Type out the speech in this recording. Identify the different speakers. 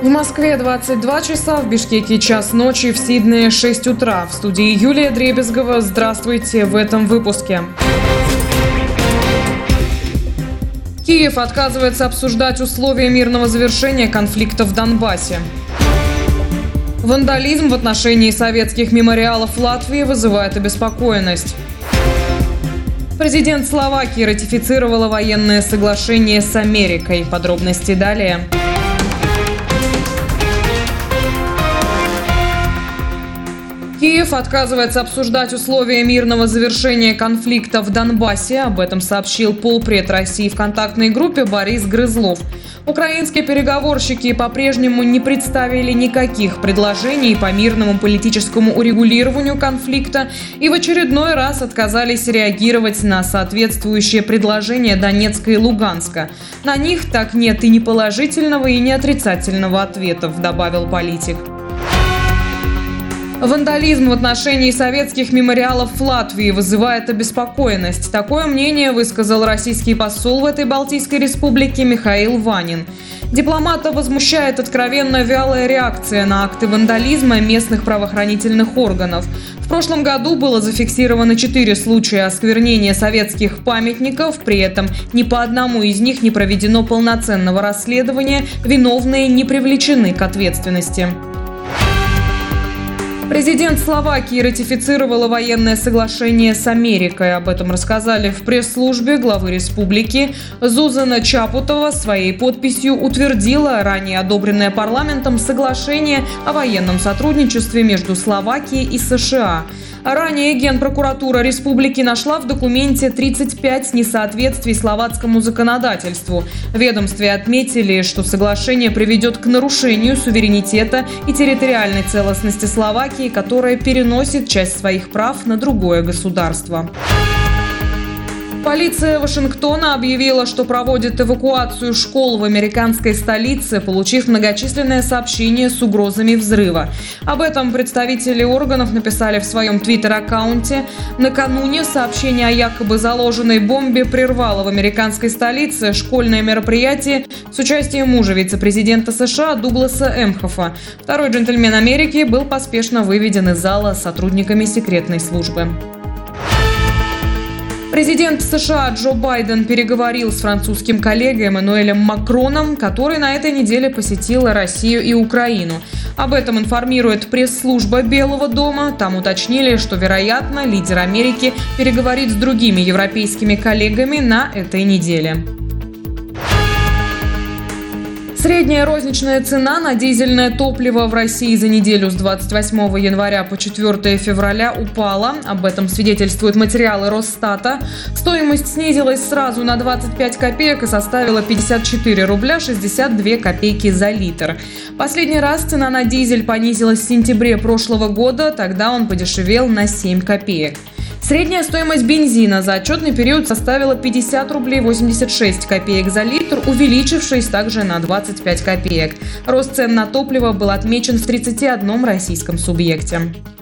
Speaker 1: В Москве 22 часа, в Бишкеке час ночи, в Сиднее 6 утра. В студии Юлия Дребезгова. Здравствуйте в этом выпуске. Киев отказывается обсуждать условия мирного завершения конфликта в Донбассе. Вандализм в отношении советских мемориалов в Латвии вызывает обеспокоенность. Президент Словакии ратифицировала военное соглашение с Америкой. Подробности далее. Киев отказывается обсуждать условия мирного завершения конфликта в Донбассе. Об этом сообщил полпред России в контактной группе Борис Грызлов. Украинские переговорщики по-прежнему не представили никаких предложений по мирному политическому урегулированию конфликта и в очередной раз отказались реагировать на соответствующие предложения Донецка и Луганска. На них так нет и ни положительного, и ни отрицательного ответов, добавил политик. Вандализм в отношении советских мемориалов в Латвии вызывает обеспокоенность. Такое мнение высказал российский посол в этой Балтийской республике Михаил Ванин. Дипломата возмущает откровенно вялая реакция на акты вандализма местных правоохранительных органов. В прошлом году было зафиксировано 4 случая осквернения советских памятников, при этом ни по одному из них не проведено полноценного расследования, виновные не привлечены к ответственности. Президент Словакии ратифицировала военное соглашение с Америкой. Об этом рассказали в пресс-службе главы республики. Зузана Чапутова своей подписью утвердила ранее одобренное парламентом соглашение о военном сотрудничестве между Словакией и США. Ранее Генпрокуратура республики нашла в документе 35 несоответствий словацкому законодательству. В ведомстве отметили, что соглашение приведет к нарушению суверенитета и территориальной целостности Словакии, которая переносит часть своих прав на другое государство. Полиция Вашингтона объявила, что проводит эвакуацию школ в американской столице, получив многочисленные сообщения с угрозами взрыва. Об этом представители органов написали в своем твиттер-аккаунте. Накануне сообщение о якобы заложенной бомбе прервало в американской столице школьное мероприятие с участием мужа вице-президента США Дугласа Эмхофа. Второй джентльмен Америки был поспешно выведен из зала сотрудниками секретной службы. Президент США Джо Байден переговорил с французским коллегой Эммануэлем Макроном, который на этой неделе посетил Россию и Украину. Об этом информирует пресс-служба Белого дома. Там уточнили, что, вероятно, лидер Америки переговорит с другими европейскими коллегами на этой неделе. Средняя розничная цена на дизельное топливо в России за неделю с 28 января по 4 февраля упала. Об этом свидетельствуют материалы Росстата. Стоимость снизилась сразу на 25 копеек и составила 54 рубля 62 копейки за литр. Последний раз цена на дизель понизилась в сентябре прошлого года, тогда он подешевел на 7 копеек. Средняя стоимость бензина за отчетный период составила 50 рублей 86 копеек за литр, увеличившись также на 25 копеек. Рост цен на топливо был отмечен в 31 российском субъекте.